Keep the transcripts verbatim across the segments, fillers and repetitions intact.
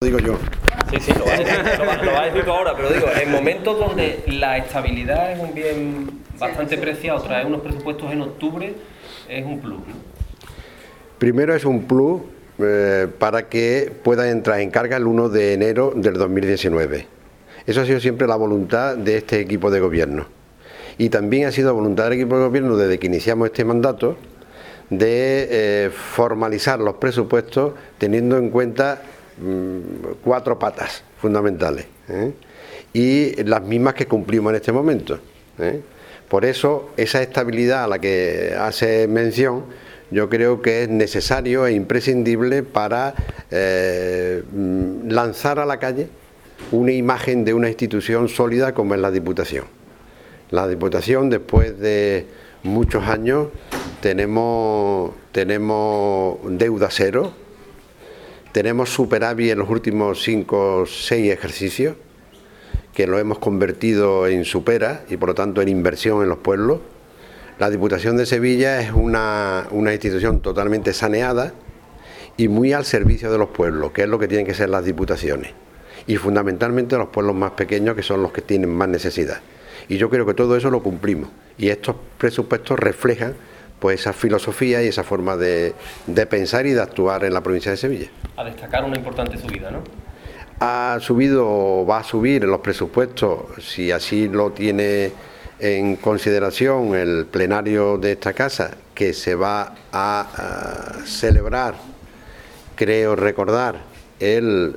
digo yo. Sí, sí, lo vas a decir, lo vas, lo vas a decir tú ahora, pero digo, en momentos donde la estabilidad es un bien bastante preciado, traer unos presupuestos en octubre es un plus, ¿no? Primero es un plus eh, para que pueda entrar en carga el uno de enero del dos mil diecinueve. Eso ha sido siempre la voluntad de este equipo de gobierno. Y también ha sido voluntad del equipo de gobierno desde que iniciamos este mandato de eh, formalizar los presupuestos teniendo en cuenta mmm, cuatro patas fundamentales, ¿eh? Y las mismas que cumplimos en este momento, ¿eh? Por eso esa estabilidad a la que hace mención yo creo que es necesario e imprescindible para eh, lanzar a la calle una imagen de una institución sólida como es la Diputación. La Diputación, después de muchos años, tenemos, tenemos deuda cero, tenemos superávit en los últimos cinco o seis ejercicios, que lo hemos convertido en supera y por lo tanto en inversión en los pueblos. La Diputación de Sevilla es una, una institución totalmente saneada y muy al servicio de los pueblos, que es lo que tienen que ser las diputaciones, y fundamentalmente los pueblos más pequeños, que son los que tienen más necesidad. Y yo creo que todo eso lo cumplimos, y estos presupuestos reflejan pues esa filosofía y esa forma de, de pensar y de actuar en la provincia de Sevilla. A destacar una importante subida, ¿no? Ha subido o va a subir en los presupuestos, si así lo tiene en consideración el plenario de esta casa, que se va a, a celebrar, creo recordar, el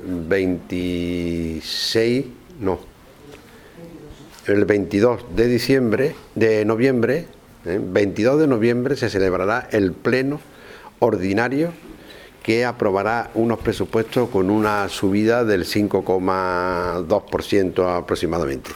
veintiséis, no, el veintidós de diciembre, de noviembre, ¿eh? veintidós de noviembre se celebrará el pleno ordinario que aprobará unos presupuestos con una subida del cinco coma dos por ciento aproximadamente.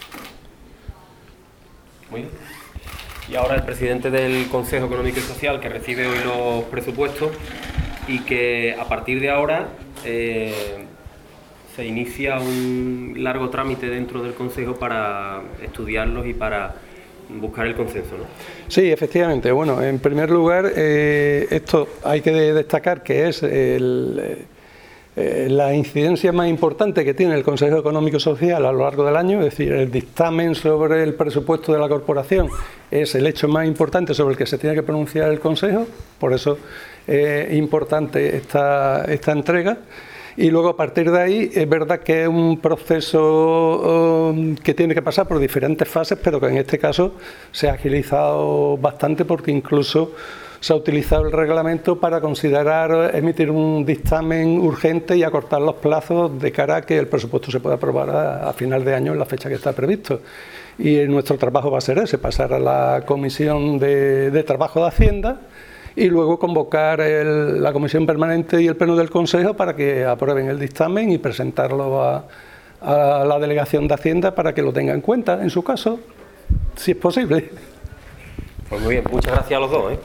Muy bien. Y ahora el presidente del Consejo Económico y Social, que recibe hoy los presupuestos y que a partir de ahora eh, se inicia un largo trámite dentro del Consejo para estudiarlos y para buscar el consenso, ¿no? Sí, efectivamente. Bueno, en primer lugar, eh, esto hay que destacar que es el... Eh, la incidencia más importante que tiene el Consejo Económico y Social a lo largo del año, es decir, el dictamen sobre el presupuesto de la corporación es el hecho más importante sobre el que se tiene que pronunciar el Consejo, por eso es importante esta, esta entrega. Y luego a partir de ahí es verdad que es un proceso um, que tiene que pasar por diferentes fases, pero que en este caso se ha agilizado bastante porque incluso se ha utilizado el reglamento para considerar emitir un dictamen urgente y acortar los plazos de cara a que el presupuesto se pueda aprobar a, a final de año en la fecha que está previsto. Y nuestro trabajo va a ser ese, pasar a la Comisión de, de Trabajo de Hacienda y luego convocar el, la Comisión Permanente y el Pleno del Consejo para que aprueben el dictamen y presentarlo a, a la Delegación de Hacienda para que lo tenga en cuenta, en su caso, si es posible. Pues muy bien, muchas gracias a los dos, ¿eh?